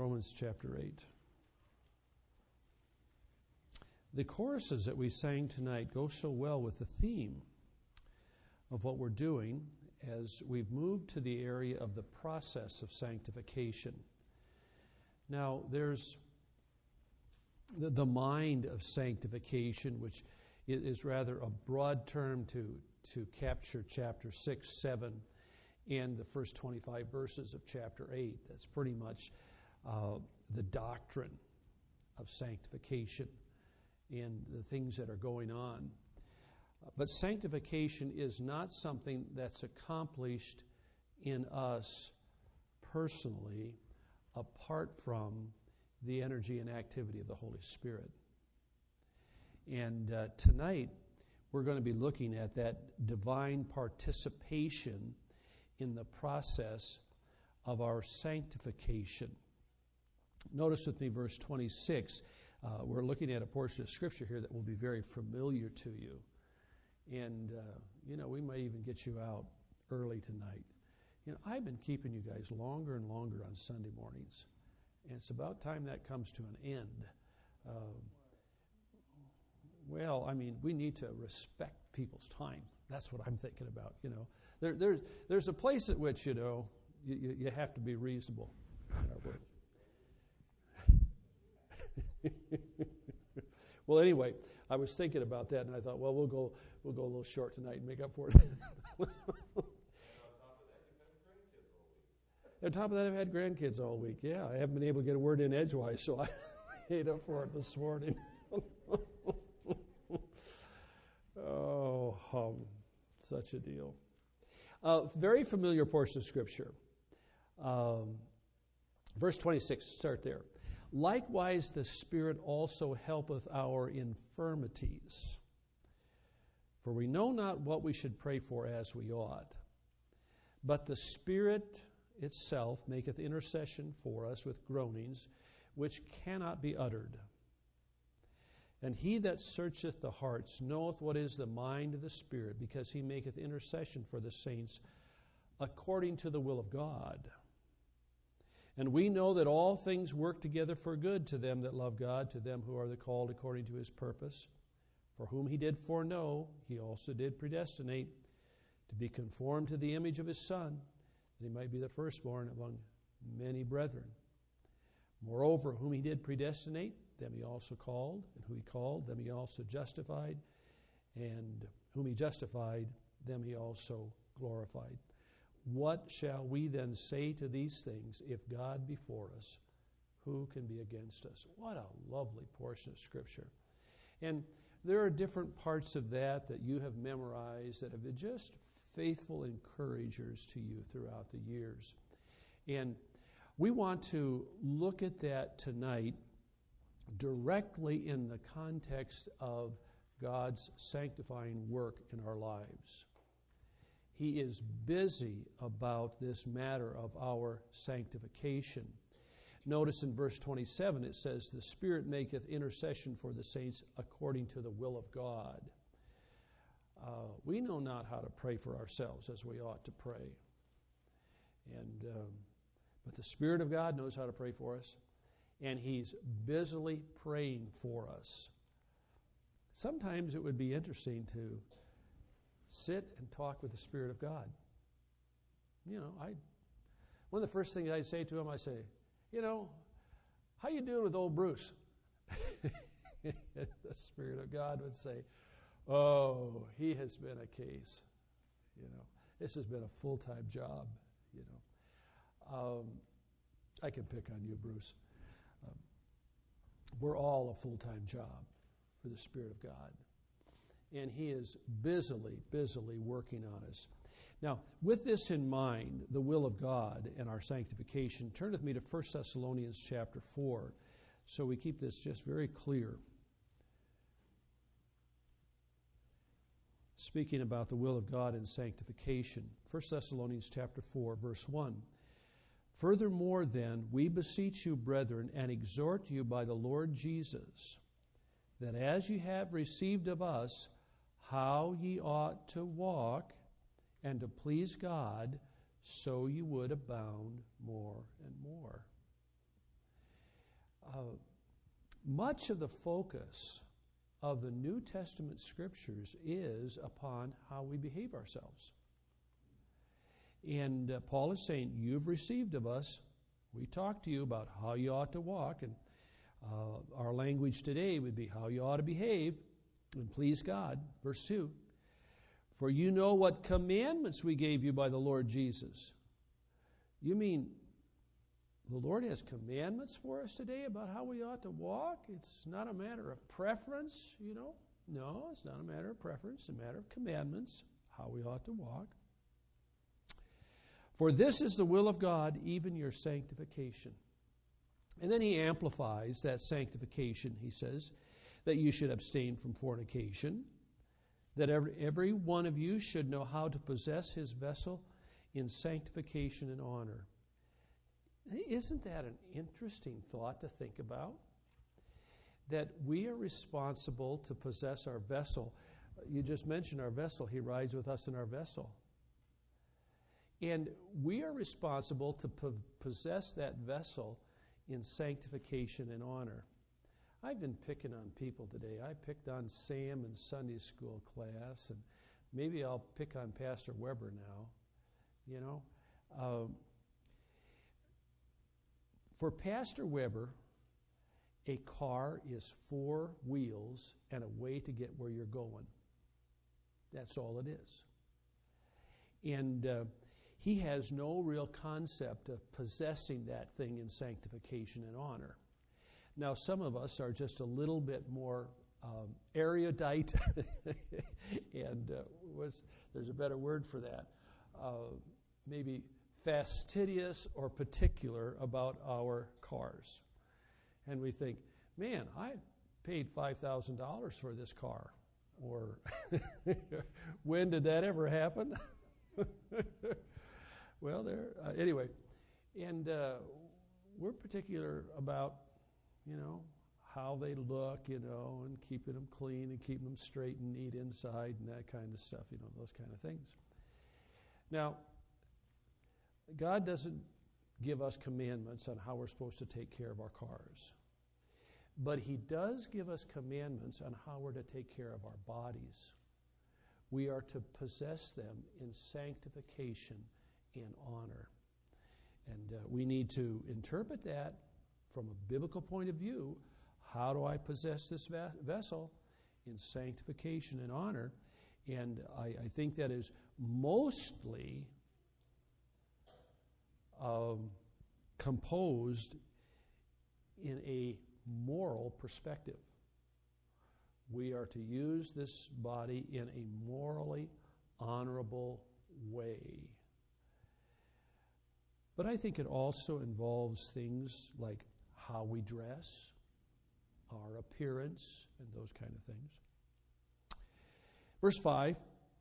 Romans chapter 8. The choruses that we sang tonight go so well with the theme of what we're doing as we've moved to the area of the process of sanctification. Now, there's the mind of sanctification, which is rather a broad term to capture chapter 6, 7, and the first 25 verses of chapter 8. That's pretty much the doctrine of sanctification and the things that are going on. But sanctification is not something that's accomplished in us personally apart from the energy and activity of the Holy Spirit. And tonight we're going to be looking at that divine participation in the process of our sanctification. Notice with me verse 26. We're looking at a portion of Scripture here that will be very familiar to you. And, we might even get you out early tonight. I've been keeping you guys longer and longer on Sunday mornings. And it's about time that comes to an end. We need to respect people's time. That's what I'm thinking about, There's a place at which, you have to be reasonable in our work. Well, anyway, I was thinking about that, and I thought, well, we'll go a little short tonight and make up for it. On top of that, I've had grandkids all week. Yeah, I haven't been able to get a word in edgewise, so I made up for it this morning. Such a deal. Very familiar portion of Scripture. Verse 26, start there. Likewise, the Spirit also helpeth our infirmities. For we know not what we should pray for as we ought. But the Spirit itself maketh intercession for us with groanings which cannot be uttered. And he that searcheth the hearts knoweth what is the mind of the Spirit, because he maketh intercession for the saints according to the will of God. And we know that all things work together for good to them that love God, to them who are the called according to his purpose. For whom he did foreknow, he also did predestinate to be conformed to the image of his Son, that he might be the firstborn among many brethren. Moreover, whom he did predestinate, them he also called, and who he called, them he also justified, and whom he justified, them he also glorified. What shall we then say to these things? If God be for us, who can be against us? What a lovely portion of Scripture. And there are different parts of that you have memorized that have been just faithful encouragers to you throughout the years. And we want to look at that tonight directly in the context of God's sanctifying work in our lives. He is busy about this matter of our sanctification. Notice in verse 27 it says, the Spirit maketh intercession for the saints according to the will of God. We know not how to pray for ourselves as we ought to pray. But the Spirit of God knows how to pray for us, and He's busily praying for us. Sometimes it would be interesting to sit and talk with the Spirit of God. One of the first things I say to him, I say, how you doing with old Bruce? The Spirit of God would say, oh, he has been a case. This has been a full-time job. I can pick on you, Bruce. We're all a full-time job for the Spirit of God. And He is busily working on us. Now, with this in mind, the will of God and our sanctification, turn with me to 1 Thessalonians chapter 4, so we keep this just very clear. Speaking about the will of God and sanctification, 1 Thessalonians chapter 4, verse 1. Furthermore then, we beseech you, brethren, and exhort you by the Lord Jesus, that as ye have received of us how ye ought to walk and to please God, so you would abound more and more. much of the focus of the New Testament scriptures is upon how we behave ourselves. And Paul is saying, you've received of us, we talk to you about how you ought to walk, and our language today would be how you ought to behave and please God. Verse 2, for you know what commandments we gave you by the Lord Jesus. You mean the Lord has commandments for us today about how we ought to walk? It's not a matter of preference, you know. No, it's not a matter of preference. It's a matter of commandments, how we ought to walk. For this is the will of God, even your sanctification. And then he amplifies that sanctification. He says that you should abstain from fornication, that every one of you should know how to possess his vessel in sanctification and honor. Isn't that an interesting thought to think about? That we are responsible to possess our vessel. You just mentioned our vessel. He rides with us in our vessel. And we are responsible to possess that vessel in sanctification and honor. I've been picking on people today. I picked on Sam in Sunday school class, and maybe I'll pick on Pastor Weber now. You know, for Pastor Weber, a car is 4 wheels and a way to get where you're going. That's all it is. And he has no real concept of possessing that thing in sanctification and honor. Now, some of us are just a little bit more erudite, and there's a better word for that, maybe fastidious or particular about our cars. And we think, man, I paid $5,000 for this car. Or, when did that ever happen? Well, anyway. And we're particular about, you know, how they look, you know, and keeping them clean and keeping them straight and neat inside and that kind of stuff, you know, those kind of things. Now, God doesn't give us commandments on how we're supposed to take care of our cars. But he does give us commandments on how we're to take care of our bodies. We are to possess them in sanctification and honor. And we need to interpret that from a biblical point of view. How do I possess this vessel in sanctification and honor? And I think that is mostly composed in a moral perspective. We are to use this body in a morally honorable way. But I think it also involves things like how we dress, our appearance, and those kind of things. Verse 5,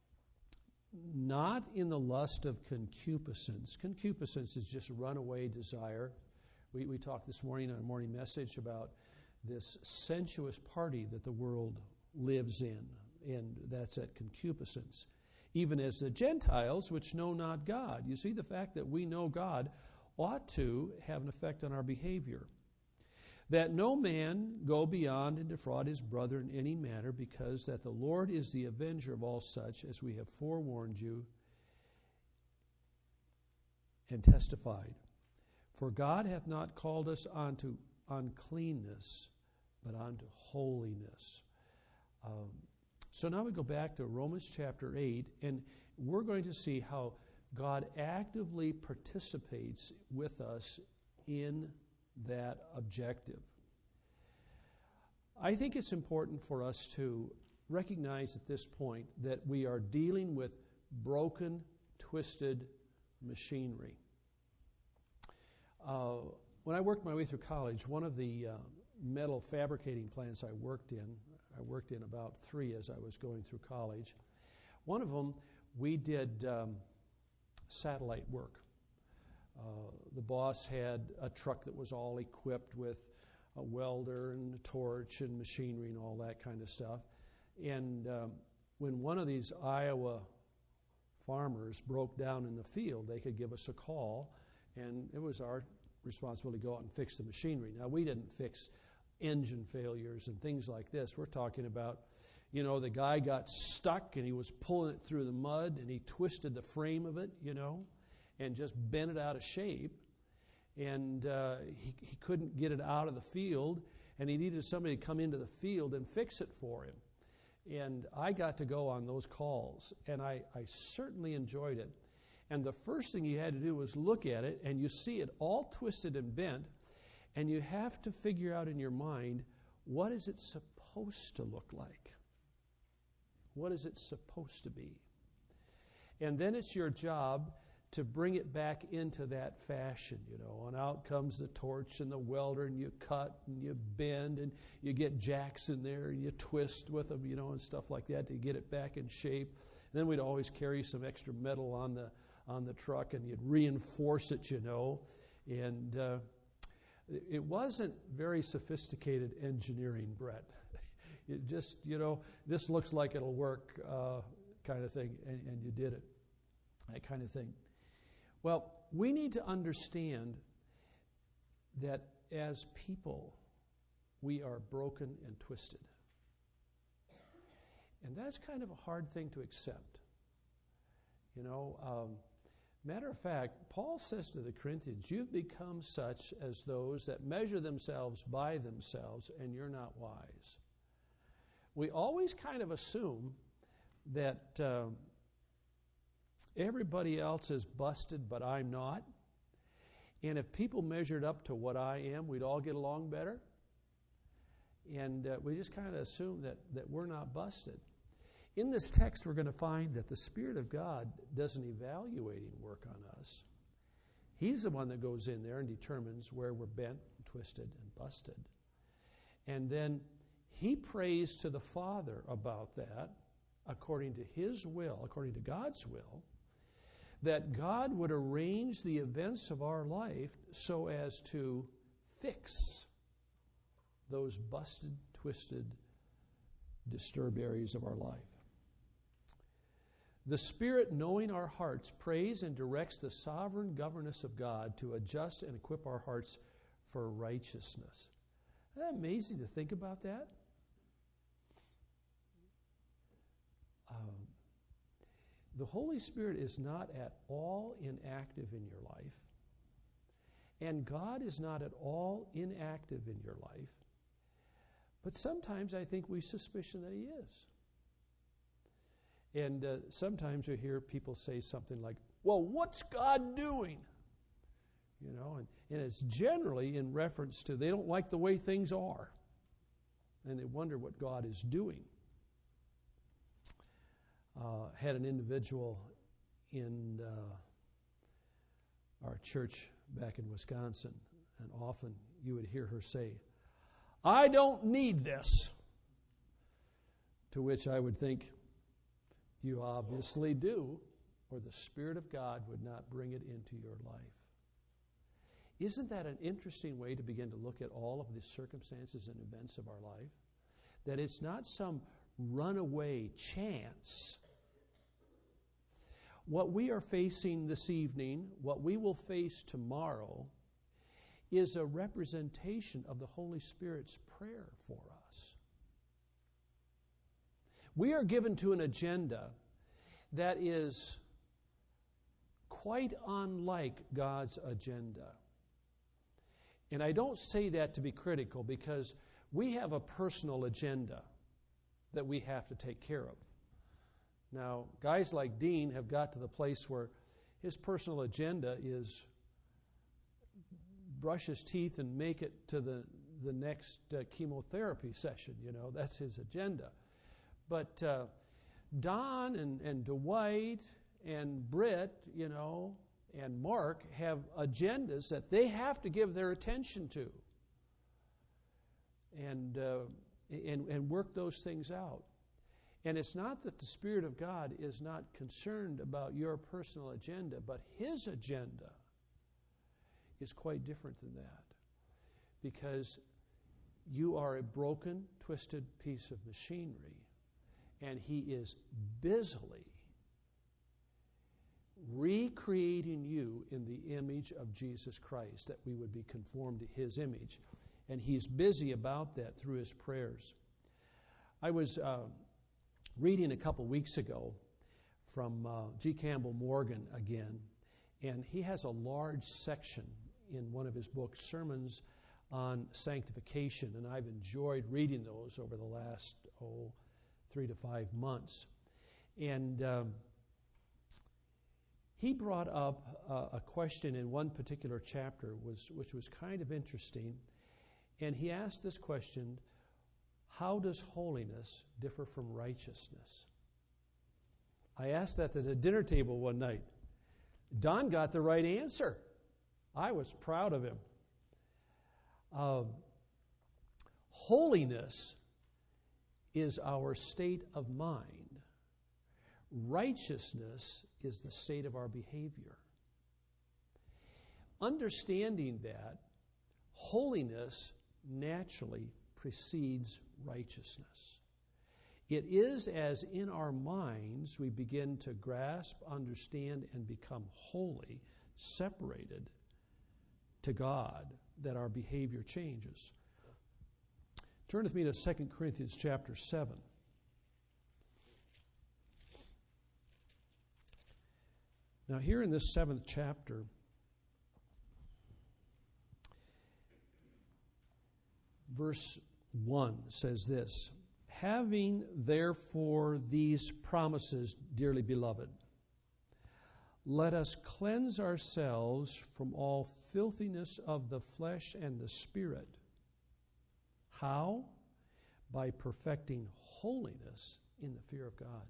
not in the lust of concupiscence. Concupiscence is just runaway desire. We talked this morning on a morning message about this sensuous party that the world lives in, and that's at concupiscence. Even as the Gentiles, which know not God. You see, the fact that we know God ought to have an effect on our behavior. That no man go beyond and defraud his brother in any manner, because that the Lord is the avenger of all such, as we have forewarned you and testified. For God hath not called us unto uncleanness, but unto holiness. So now we go back to Romans chapter 8, and we're going to see how God actively participates with us in that objective. I think it's important for us to recognize at this point that we are dealing with broken, twisted machinery. When I worked my way through college, one of the metal fabricating plants I worked in about 3 as I was going through college. One of them, we did satellite work. The boss had a truck that was all equipped with a welder and a torch and machinery and all that kind of stuff. And when one of these Iowa farmers broke down in the field, they could give us a call, and it was our responsibility to go out and fix the machinery. Now, we didn't fix engine failures and things like this. We're talking about, the guy got stuck and he was pulling it through the mud and he twisted the frame of it, and just bent it out of shape. And he couldn't get it out of the field, and he needed somebody to come into the field and fix it for him. And I got to go on those calls, and I certainly enjoyed it. And the first thing you had to do was look at it, and you see it all twisted and bent, and you have to figure out in your mind, what is it supposed to look like? What is it supposed to be? And then it's your job to bring it back into that fashion, and out comes the torch and the welder, and you cut and you bend and you get jacks in there and you twist with them, and stuff like that to get it back in shape. And then we'd always carry some extra metal on the truck, and you'd reinforce it, and it wasn't very sophisticated engineering, Brett. It just, this looks like it'll work, kind of thing, and you did it, that kind of thing. Well, we need to understand that as people, we are broken and twisted. And that's kind of a hard thing to accept. Matter of fact, Paul says to the Corinthians, you've become such as those that measure themselves by themselves, and you're not wise. We always kind of assume that everybody else is busted, but I'm not. And if people measured up to what I am, we'd all get along better. And we just kind of assume that we're not busted. In this text, we're going to find that the Spirit of God does an evaluating work on us. He's the one that goes in there and determines where we're bent, twisted, and busted. And then He prays to the Father about that, according to His will, according to God's will, that God would arrange the events of our life so as to fix those busted, twisted, disturbed areas of our life. The Spirit, knowing our hearts, prays and directs the sovereign governance of God to adjust and equip our hearts for righteousness. Isn't that amazing to think about that? The Holy Spirit is not at all inactive in your life, and God is not at all inactive in your life, but sometimes I think we suspicion that He is. And sometimes you hear people say something like, well, what's God doing? And it's generally in reference to they don't like the way things are, and they wonder what God is doing. Had an individual in our church back in Wisconsin, and often you would hear her say, I don't need this. To which I would think, you obviously do, or the Spirit of God would not bring it into your life. Isn't that an interesting way to begin to look at all of the circumstances and events of our life? That it's not some runaway chance. What we are facing this evening, what we will face tomorrow, is a representation of the Holy Spirit's prayer for us. We are given to an agenda that is quite unlike God's agenda. And I don't say that to be critical, because we have a personal agenda that we have to take care of. Now, guys like Dean have got to the place where his personal agenda is brush his teeth and make it to the next chemotherapy session. That's his agenda. But Don and Dwight and Britt, and Mark have agendas that they have to give their attention to and work those things out. And it's not that the Spirit of God is not concerned about your personal agenda, but His agenda is quite different than that. Because you are a broken, twisted piece of machinery, and He is busily recreating you in the image of Jesus Christ, that we would be conformed to His image. And He's busy about that through His prayers. I was reading a couple weeks ago from G. Campbell Morgan again, and he has a large section in one of his books, Sermons on Sanctification, and I've enjoyed reading those over the last 3 to 5 months. And he brought up a question in one particular chapter, which was kind of interesting. And he asked this question: how does holiness differ from righteousness? I asked that at a dinner table one night. Don got the right answer. I was proud of him. Holiness is our state of mind. Righteousness is the state of our behavior. Understanding that, holiness naturally precedes righteousness. It is as in our minds we begin to grasp, understand, and become holy, separated to God, that our behavior changes. Turn with me to 2 Corinthians chapter 7. Now here in this 7th chapter, verse 1 says this: having therefore these promises, dearly beloved, let us cleanse ourselves from all filthiness of the flesh and the spirit. How? By perfecting holiness in the fear of God.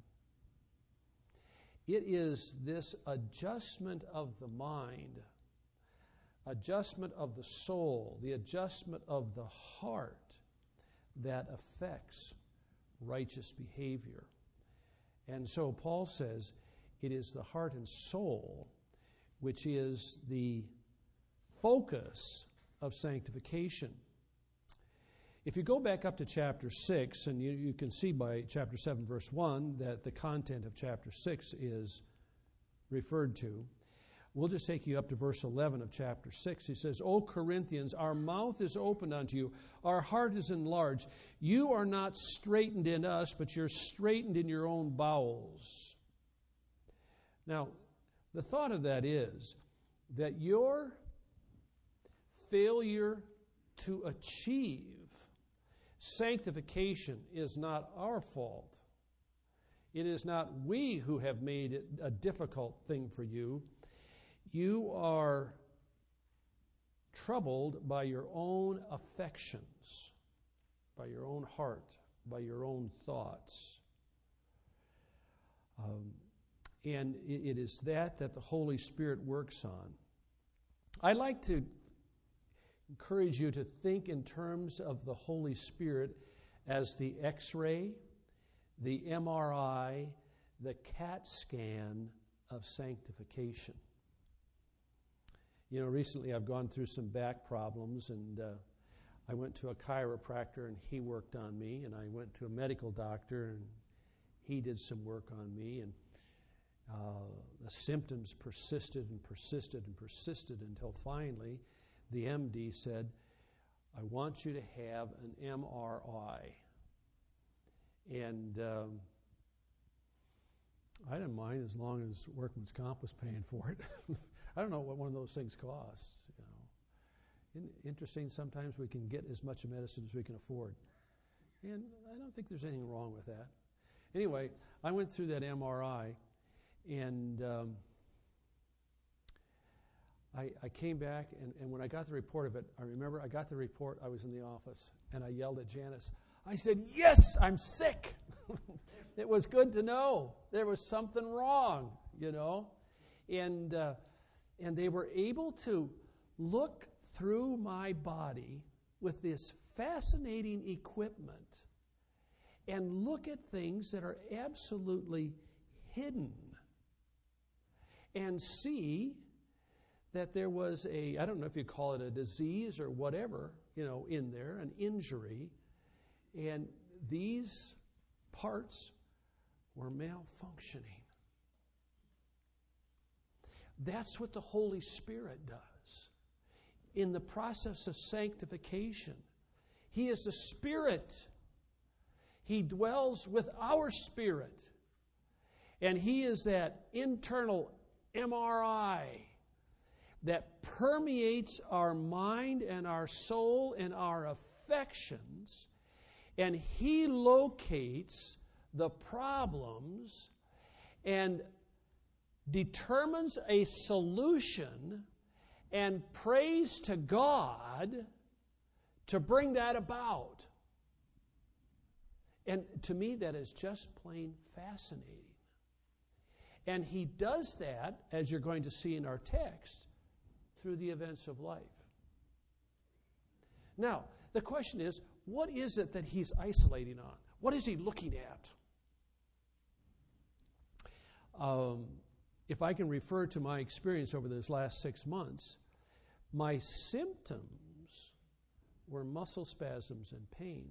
It is this adjustment of the mind, adjustment of the soul, the adjustment of the heart that affects righteous behavior. And so Paul says it is the heart and soul which is the focus of sanctification. If you go back up to chapter 6, and you can see by chapter 7, verse 1, that the content of chapter 6 is referred to. We'll just take you up to verse 11 of chapter 6. He says, O Corinthians, our mouth is opened unto you, our heart is enlarged. You are not straitened in us, but you're straitened in your own bowels. Now, the thought of that is that your failure to achieve sanctification is not our fault. It is not we who have made it a difficult thing for you. You are troubled by your own affections, by your own heart, by your own thoughts. And it is that the Holy Spirit works on. I like to encourage you to think in terms of the Holy Spirit as the X-ray, the MRI, the CAT scan of sanctification. You know, recently I've gone through some back problems, and I went to a chiropractor and he worked on me, and I went to a medical doctor and he did some work on me, and the symptoms persisted and persisted and persisted until finally the MD said, I want you to have an MRI. And I didn't mind as long as Workman's Comp was paying for it. I don't know what one of those things costs. You know, interesting. Sometimes we can get as much medicine as we can afford, and I don't think there's anything wrong with that. Anyway, I went through that MRI, and I came back, and when I got the report of it, I remember I got the report. I was in the office, and I yelled at Janice. I said, "Yes, I'm sick." It was good to know there was something wrong, you know, and they were able to look through my body with this fascinating equipment and look at things that are absolutely hidden and see that there was I don't know if you call it a disease or whatever, you know, in there, an injury, and these parts were malfunctioning. That's what the Holy Spirit does. In the process of sanctification, He is the Spirit. He dwells with our spirit. And He is that internal MRI that permeates our mind and our soul and our affections. And He locates the problems and determines a solution and prays to God to bring that about. And to me, that is just plain fascinating. And He does that, as you're going to see in our text, through the events of life. Now, the question is, what is it that He's isolating on? What is He looking at? If I can refer to my experience over this last 6 months, my symptoms were muscle spasms and pain.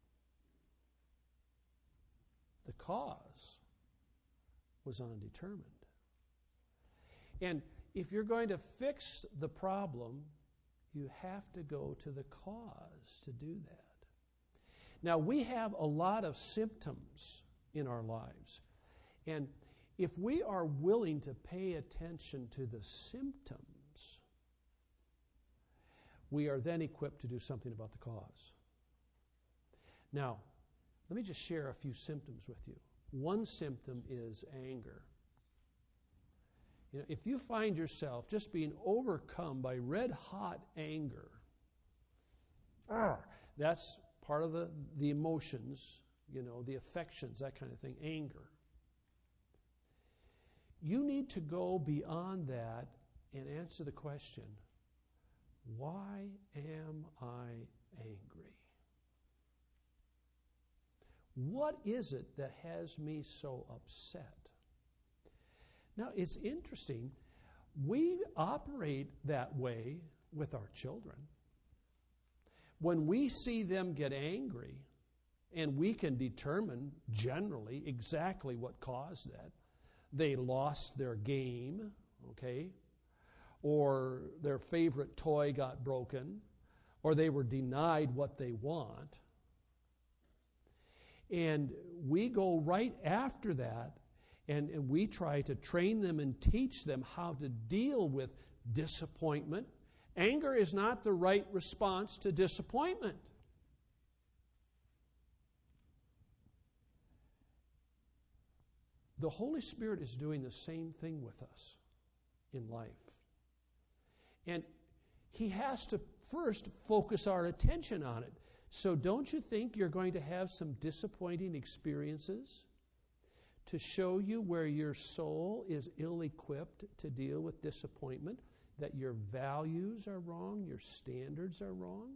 The cause was undetermined. And if you're going to fix the problem, you have to go to the cause to do that. Now, we have a lot of symptoms in our lives. And if we are willing to pay attention to the symptoms, we are then equipped to do something about the cause. Now, let me just share a few symptoms with you. One symptom is anger. You know, if you find yourself just being overcome by red-hot anger, that's part of the emotions, the affections, that kind of thing, anger. You need to go beyond that and answer the question, why am I angry? What is it that has me so upset? Now, it's interesting. We operate that way with our children. When we see them get angry, and we can determine generally exactly what caused that, they lost their game, okay? Or their favorite toy got broken, or they were denied what they want. And we go right after that, and we try to train them and teach them how to deal with disappointment. Anger is not the right response to disappointment. The Holy Spirit is doing the same thing with us in life. And He has to first focus our attention on it. So don't you think you're going to have some disappointing experiences to show you where your soul is ill-equipped to deal with disappointment, that your values are wrong, your standards are wrong?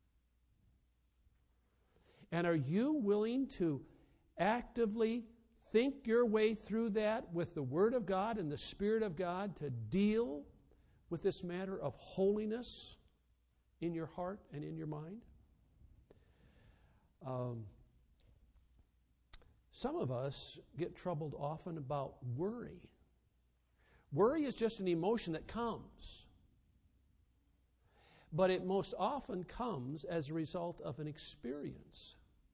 And are you willing to actively think your way through that with the Word of God and the Spirit of God to deal with this matter of holiness in your heart and in your mind? Some of us get troubled often about worry. Worry is just an emotion that comes. But it most often comes as a result of an experience.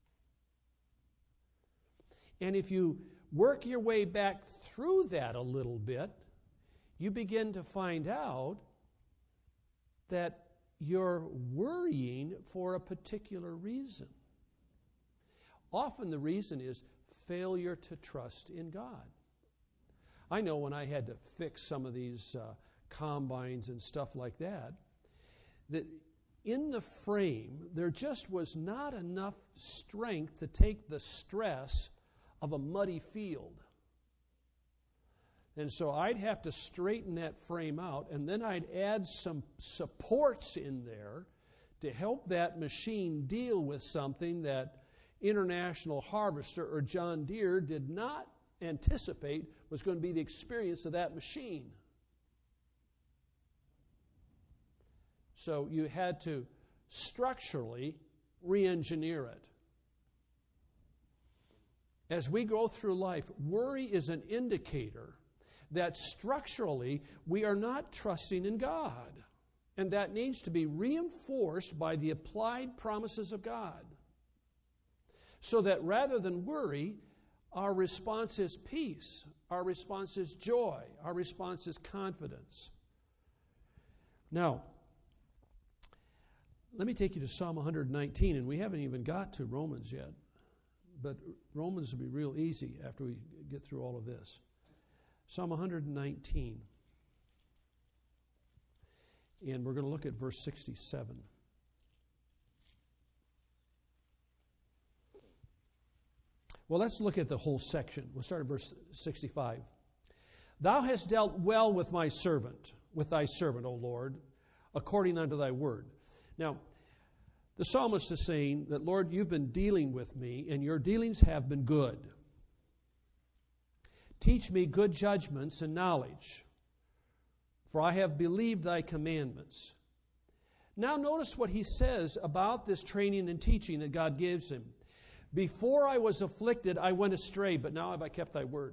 And if you work your way back through that a little bit, you begin to find out that you're worrying for a particular reason. Often the reason is failure to trust in God. I know when I had to fix some of these combines and stuff like that in the frame, there just was not enough strength to take the stress of a muddy field. And so I'd have to straighten that frame out, and then I'd add some supports in there to help that machine deal with something that International Harvester or John Deere did not anticipate was going to be the experience of that machine. So you had to structurally re-engineer it. As we go through life, worry is an indicator that structurally we are not trusting in God. And that needs to be reinforced by the applied promises of God. So that rather than worry, our response is peace, our response is joy, our response is confidence. Now, let me take you to Psalm 119, and we haven't even got to Romans yet. But Romans will be real easy after we get through all of this. Psalm 119. And we're going to look at verse 67. Well, let's look at the whole section. We'll start at verse 65. Thou hast dealt well with my servant, with thy servant, O Lord, according unto thy word. Now, the psalmist is saying that, Lord, you've been dealing with me, and your dealings have been good. Teach me good judgments and knowledge, for I have believed thy commandments. Now notice what he says about this training and teaching that God gives him. Before I was afflicted, I went astray, but now have I kept thy word.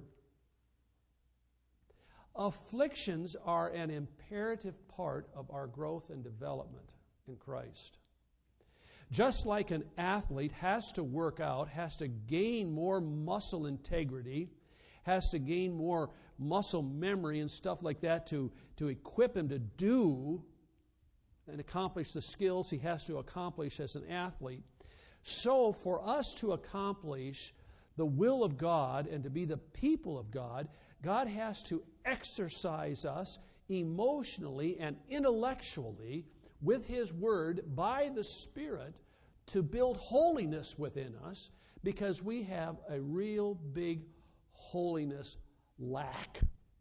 Afflictions are an imperative part of our growth and development in Christ. Just like an athlete has to work out, has to gain more muscle integrity, has to gain more muscle memory and stuff like that to equip him to do and accomplish the skills he has to accomplish as an athlete. So for us to accomplish the will of God and to be the people of God, God has to exercise us emotionally and intellectually with His Word by the Spirit to build holiness within us, because we have a real big holiness lack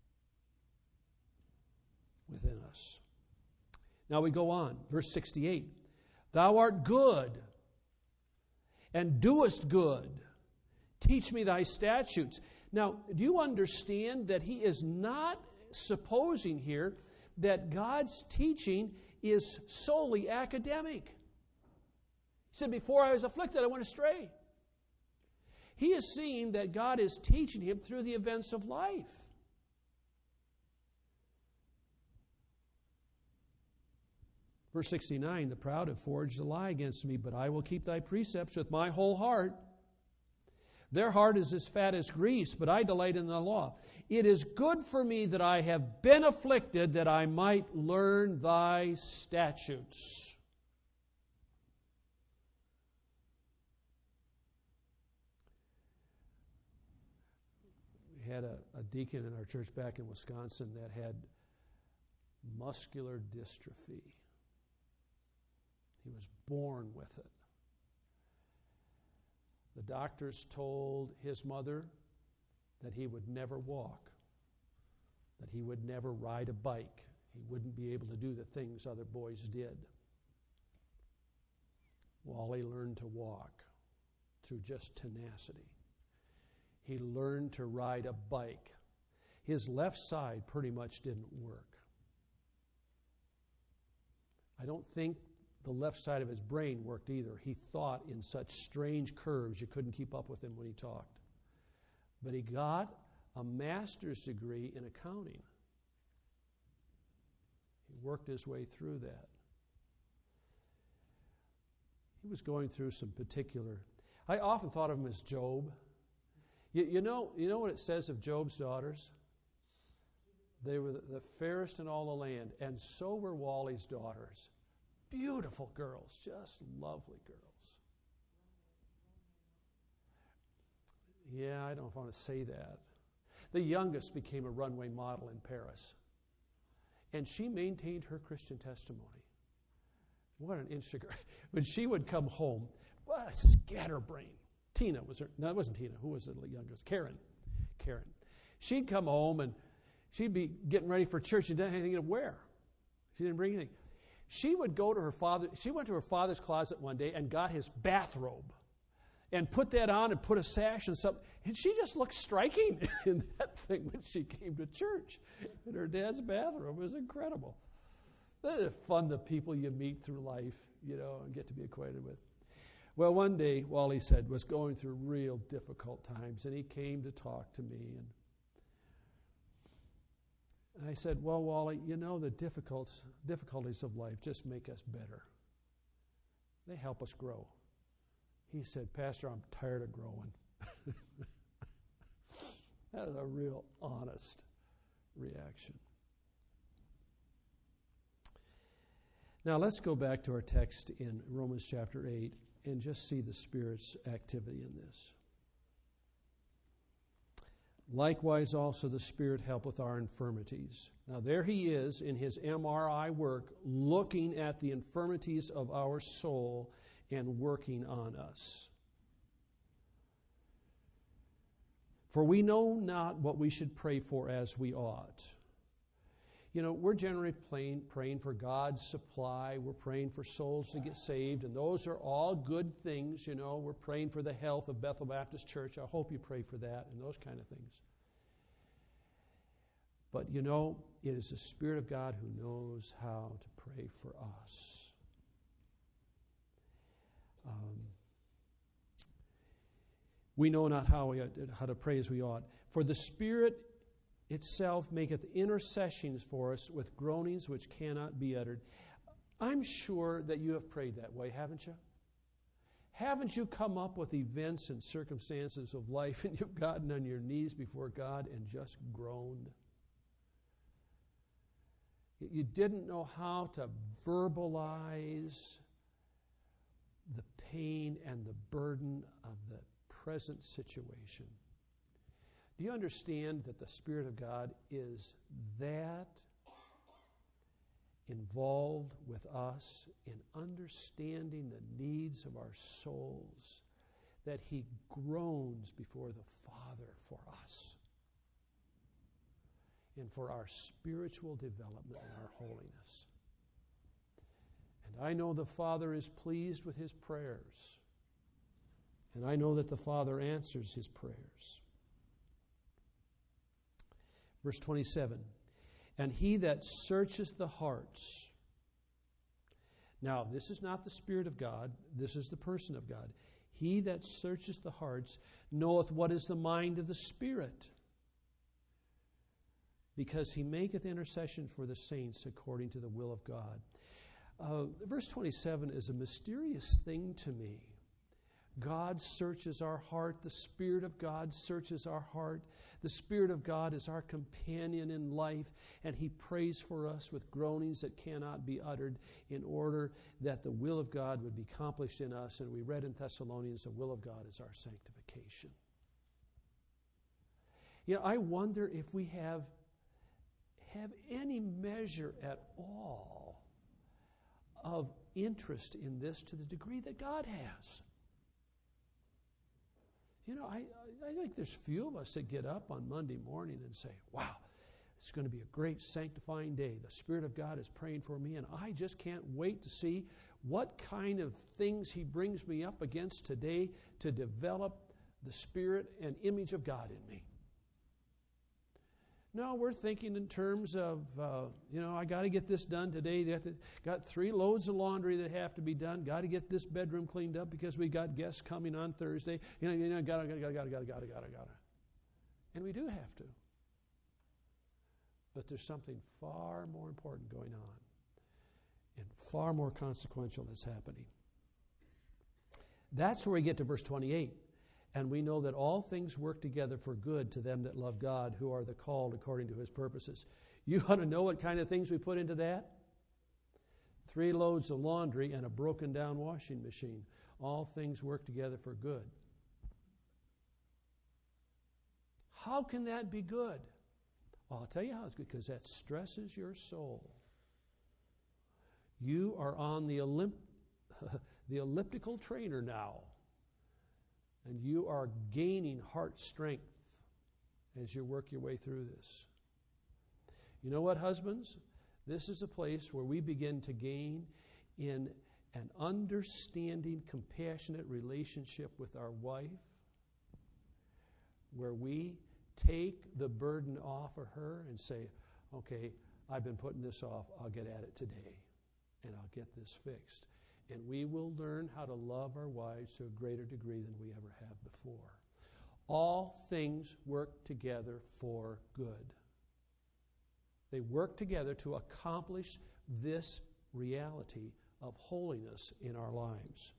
within us. Now we go on, verse 68. Thou art good, and doest good. Teach me thy statutes. Now, do you understand that he is not supposing here that God's teaching is solely academic? He said, before I was afflicted, I went astray. He is seeing that God is teaching him through the events of life. Verse 69, the proud have forged a lie against me, but I will keep thy precepts with my whole heart. Their heart is as fat as grease, but I delight in thy law. It is good for me that I have been afflicted, that I might learn thy statutes. We had a deacon in our church back in Wisconsin that had muscular dystrophy. He was born with it. The doctors told his mother that he would never walk, that he would never ride a bike. He wouldn't be able to do the things other boys did. Wally learned to walk through just tenacity. He learned to ride a bike. His left side pretty much didn't work. I don't think the left side of his brain worked either. He thought in such strange curves you couldn't keep up with him when he talked. But he got a master's degree in accounting. He worked his way through that. He was going through some particular... I often thought of him as Job. You know what it says of Job's daughters? They were the fairest in all the land, and so were Wally's daughters. Beautiful girls, just lovely girls. Yeah, I don't know if I want to say that. The youngest became a runway model in Paris. And she maintained her Christian testimony. What an Instagram. When she would come home, what a scatterbrain. Tina was her, no, it wasn't Tina. Who was the youngest? Karen. She'd come home and she'd be getting ready for church. She didn't have anything to wear. She didn't bring anything. She would go to her father. She went to her father's closet one day and got his bathrobe and put that on and put a sash and something. And she just looked striking in that thing when she came to church. In her dad's bathrobe. It was incredible. That is fun, the people you meet through life, and get to be acquainted with. Well, one day, Wally said, was going through real difficult times, and he came to talk to me. And And I said, well, Wally, you know the difficulties of life just make us better. They help us grow. He said, Pastor, I'm tired of growing. That was a real honest reaction. Now let's go back to our text in Romans chapter 8 and just see the Spirit's activity in this. Likewise also the Spirit helpeth our infirmities. Now there he is in his MRI work, looking at the infirmities of our soul and working on us. For we know not what we should pray for as we ought. You know, we're generally praying for God's supply. We're praying for souls to get saved, and those are all good things. You know, we're praying for the health of Bethel Baptist Church. I hope you pray for that and those kind of things. But, you know, it is the Spirit of God who knows how to pray for us. We know not how to pray as we ought. For the Spirit itself maketh intercessions for us with groanings which cannot be uttered. I'm sure that you have prayed that way, haven't you? Haven't you come up with events and circumstances of life and you've gotten on your knees before God and just groaned? You didn't know how to verbalize the pain and the burden of the present situation. Do you understand that the Spirit of God is that involved with us in understanding the needs of our souls, that He groans before the Father for us and for our spiritual development and our holiness? And I know the Father is pleased with His prayers, and I know that the Father answers His prayers. Verse 27, and He that searcheth the hearts. Now, this is not the Spirit of God, this is the person of God. He that searcheth the hearts knoweth what is the mind of the Spirit, because He maketh intercession for the saints according to the will of God. Verse 27 is a mysterious thing to me. God searches our heart. The Spirit of God searches our heart. The Spirit of God is our companion in life, and He prays for us with groanings that cannot be uttered in order that the will of God would be accomplished in us. And we read in Thessalonians, the will of God is our sanctification. You know, I wonder if we have any measure at all of interest in this to the degree that God has. You know, I think there's few of us that get up on Monday morning and say, wow, it's going to be a great sanctifying day. The Spirit of God is praying for me, and I just can't wait to see what kind of things He brings me up against today to develop the Spirit and image of God in me. No, we're thinking in terms of, I got to get this done today. Got 3 loads of laundry that have to be done. Got to get this bedroom cleaned up because we got guests coming on Thursday. Gotta. And we do have to. But there's something far more important going on and far more consequential that's happening. That's where we get to verse 28. And we know that all things work together for good to them that love God, who are the called according to His purposes. You want to know what kind of things we put into that? 3 loads of laundry and a broken down washing machine. All things work together for good. How can that be good? Well, I'll tell you how it's good, because that stresses your soul. You are on the elliptical trainer now. And you are gaining heart strength as you work your way through this. You know what, husbands? This is a place where we begin to gain in an understanding, compassionate relationship with our wife, where we take the burden off of her and say, okay, I've been putting this off. I'll get at it today, and I'll get this fixed. And we will learn how to love our wives to a greater degree than we ever have before. All things work together for good. They work together to accomplish this reality of holiness in our lives.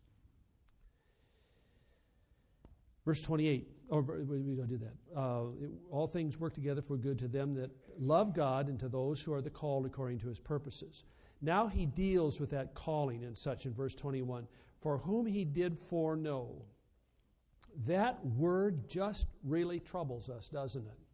Verse 28, we don't do that. All things work together for good to them that love God and to those who are the called according to His purposes. Now he deals with that calling and such in verse 21. For whom He did foreknow. That word just really troubles us, doesn't it?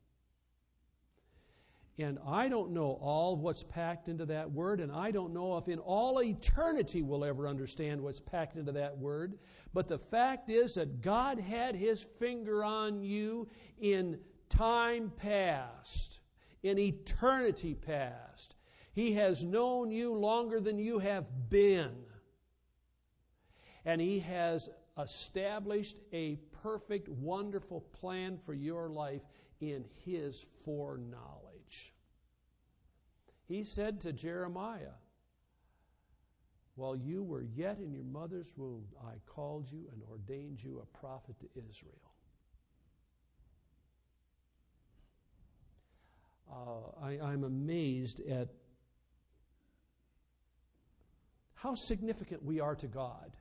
And I don't know all of what's packed into that word, and I don't know if in all eternity we'll ever understand what's packed into that word. But the fact is that God had His finger on you in time past, in eternity past. He has known you longer than you have been. And He has established a perfect, wonderful plan for your life in His foreknowledge. He said to Jeremiah, while you were yet in your mother's womb, I called you and ordained you a prophet to Israel. I'm amazed at how significant we are to God.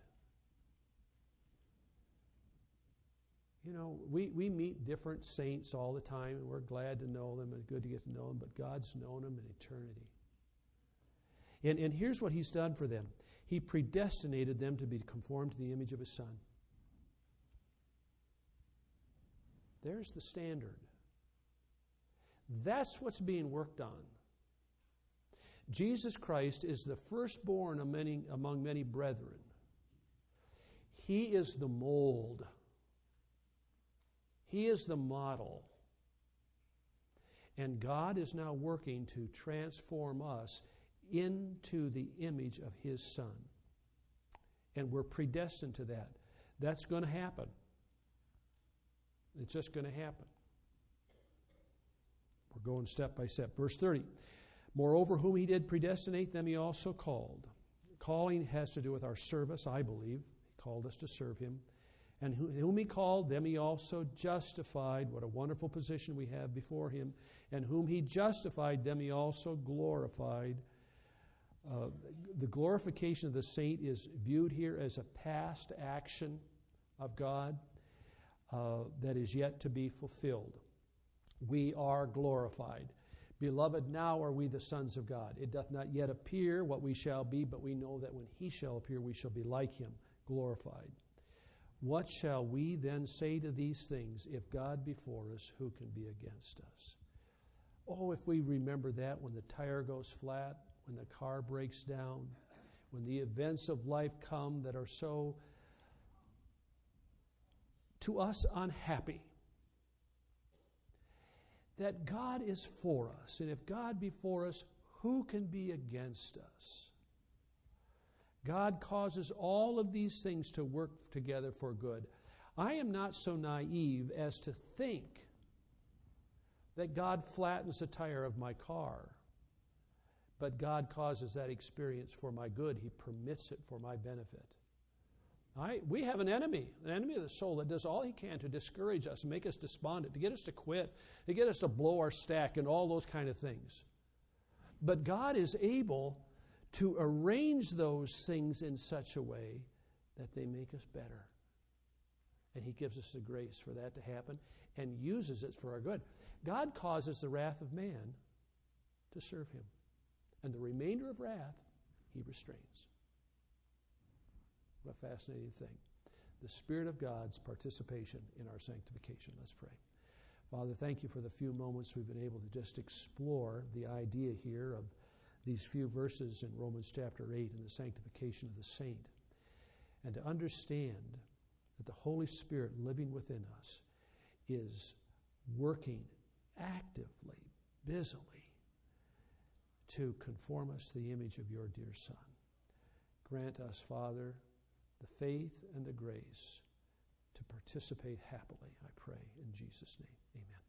You know, we meet different saints all the time, and we're glad to know them and good to get to know them, but God's known them in eternity. And here's what He's done for them. He predestinated them to be conformed to the image of His Son. There's the standard. That's what's being worked on. Jesus Christ is the firstborn among many brethren. He is the mold. He is the model. And God is now working to transform us into the image of His Son. And we're predestined to that. That's going to happen. It's just going to happen. We're going step by step. Verse 30. Moreover, whom He did predestinate, them He also called. Calling has to do with our service, I believe. He called us to serve Him. And whom He called, them He also justified. What a wonderful position we have before Him. And whom He justified, them He also glorified. The glorification of the saint is viewed here as a past action of God that is yet to be fulfilled. We are glorified. Beloved, now are we the sons of God. It doth not yet appear what we shall be, but we know that when He shall appear, we shall be like Him, glorified. What shall we then say to these things? If God be for us, who can be against us? Oh, if we remember that when the tire goes flat, when the car breaks down, when the events of life come that are so, to us, unhappy, that God is for us. And if God be for us, who can be against us? God causes all of these things to work together for good. I am not so naive as to think that God flattens the tire of my car, but God causes that experience for my good. He permits it for my benefit. We have an enemy of the soul that does all he can to discourage us, make us despondent, to get us to quit, to get us to blow our stack and all those kind of things. But God is able to arrange those things in such a way that they make us better. And He gives us the grace for that to happen and uses it for our good. God causes the wrath of man to serve Him. And the remainder of wrath, He restrains. What a fascinating thing. The Spirit of God's participation in our sanctification. Let's pray. Father, thank You for the few moments we've been able to just explore the idea here of these few verses in Romans chapter 8 and the sanctification of the saint. And to understand that the Holy Spirit living within us is working actively, busily, to conform us to the image of Your dear Son. Grant us, Father, the faith and the grace to participate happily, I pray, in Jesus' name. Amen.